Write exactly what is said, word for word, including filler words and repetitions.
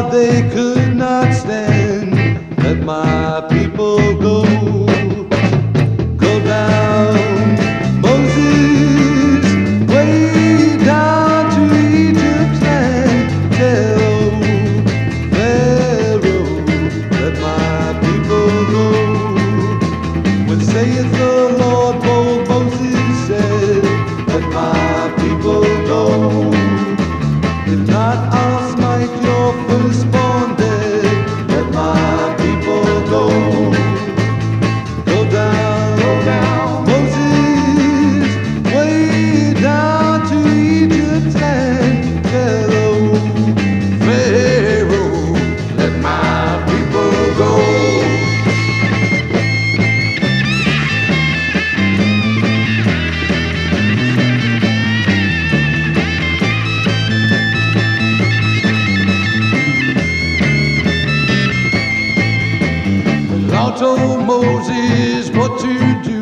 what they could not stand. Let my people go. Go down, Moses, way down to Egypt's land. Tell Pharaoh, let my people go. When saith the Lord, bold Moses said, let my people go. If not, I'll smite your firstborn dead. Let my people go. Go down, go down, Moses, way down to Egypt's land. Hello, Pharaoh, let my people go. God told Moses what to do.